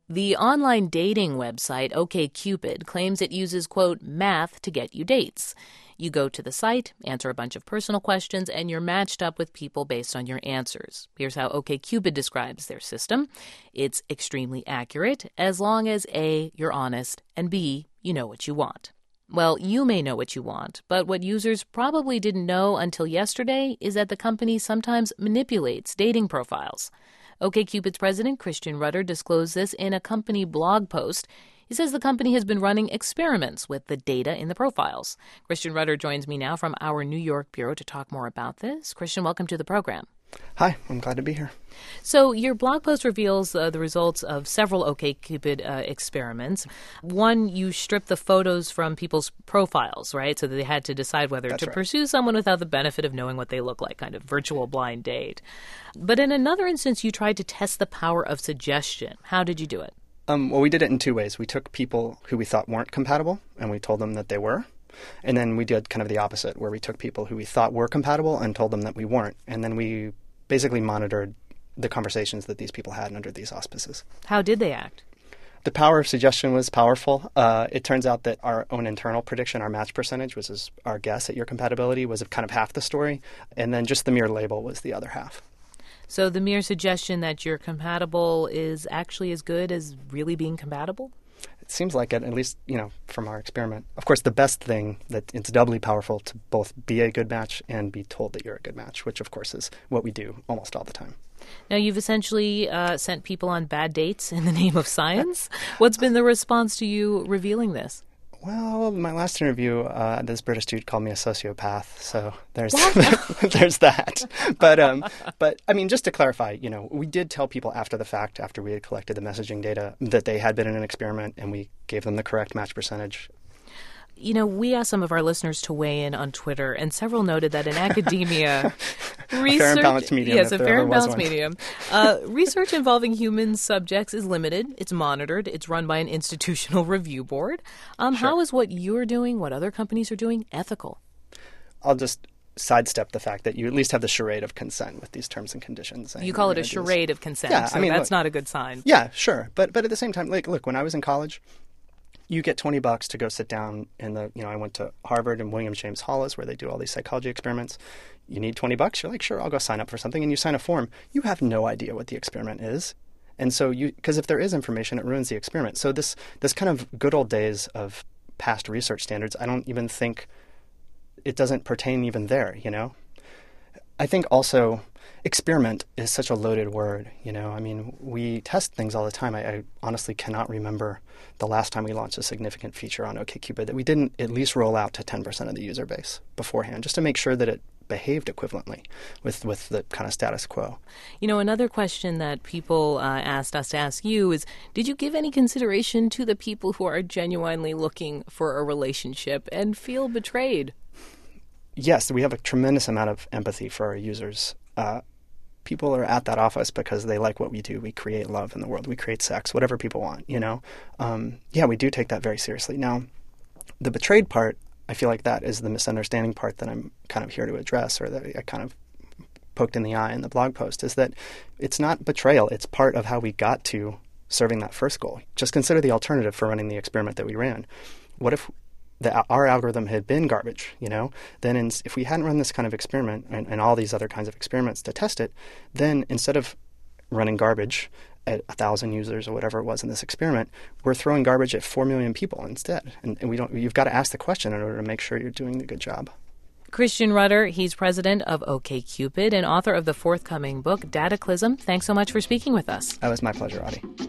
The online dating website OkCupid claims it uses, quote, math to get you dates. You go to the site, answer a bunch of personal questions, and you're matched up with people based on your answers. Here's how OkCupid describes their system. It's extremely accurate as long as A, you're honest, and B, you know what you want. Well, you may know what you want, but what users probably didn't know until yesterday is that the company sometimes manipulates dating profiles. OkCupid's president, Christian Rudder, disclosed this in a company blog post. He says the company has been running experiments with the data in the profiles. Christian Rudder joins me now from our New York bureau to talk more about this. Christian, welcome to the program. Hi, I'm glad to be here. So your blog post reveals the results of several OkCupid experiments. One, you stripped the photos from people's profiles, right? So that they had to decide whether That's to right. pursue someone without the benefit of knowing what they look like, kind of virtual blind date. But in another instance, you tried to test the power of suggestion. How did you do it? Well, we did it in two ways. We took people who we thought weren't compatible, and we told them that they were. And then we did kind of the opposite, where we took people who we thought were compatible and told them that we weren't. And then we basically monitored the conversations that these people had under these auspices. How did they act? The power of suggestion was powerful. It turns out that our own internal prediction, our match percentage, which is our guess at your compatibility, was kind of half the story. And then just the mere label was the other half. So the mere suggestion that you're compatible is actually as good as really being compatible? It seems like it, at least, from our experiment. Of course, the best thing, that it's doubly powerful to both be a good match and be told that you're a good match, which, of course, is what we do almost all the time. Now, you've essentially sent people on bad dates in the name of science. What's been the response to you revealing this? Well, my last interview, this British dude called me a sociopath, so there's there's that. But I mean, just to clarify, we did tell people after the fact, after we had collected the messaging data, that they had been in an experiment, and we gave them the correct match percentage. We asked some of our listeners to weigh in on Twitter, and several noted that in academia, research, fair and balanced medium. Yes, a fair and balanced medium. Research involving human subjects is limited. It's monitored. It's run by an institutional review board. Sure. How is what you're doing, what other companies are doing, ethical? I'll just sidestep the fact that you at least have the charade of consent with these terms and conditions. You call it a charade of consent, yeah, so that's not a good sign. Yeah, sure. But at the same time, look, when I was in college, you get $20 to go sit down in I went to Harvard, and William James Hall is where they do all these psychology experiments. You need $20. You're like, sure, I'll go sign up for something. And you sign a form. You have no idea what the experiment is. And so because if there is information, it ruins the experiment. So this kind of good old days of past research standards, I don't even think it doesn't pertain even there, I think also experiment is such a loaded word, I mean, we test things all the time. I honestly cannot remember the last time we launched a significant feature on OkCupid that we didn't at least roll out to 10% of the user base beforehand, just to make sure that it behaved equivalently with the kind of status quo. Another question that people asked us to ask you is, did you give any consideration to the people who are genuinely looking for a relationship and feel betrayed? Yes, we have a tremendous amount of empathy for our users. People are at that office because they like what we do. We create love in the world. We create sex, whatever people want, we do take that very seriously. Now, the betrayed part, I feel like that is the misunderstanding part that I'm kind of here to address, or that I kind of poked in the eye in the blog post, is that it's not betrayal. It's part of how we got to serving that first goal. Just consider the alternative for running the experiment that we ran. What if our algorithm had been garbage, then if we hadn't run this kind of experiment and all these other kinds of experiments to test it, then instead of running garbage at 1,000 users or whatever it was in this experiment, we're throwing garbage at 4 million people instead. And you've got to ask the question in order to make sure you're doing a good job. Christian Rudder, he's president of OkCupid and author of the forthcoming book, Dataclysm. Thanks so much for speaking with us. That was my pleasure, Audie.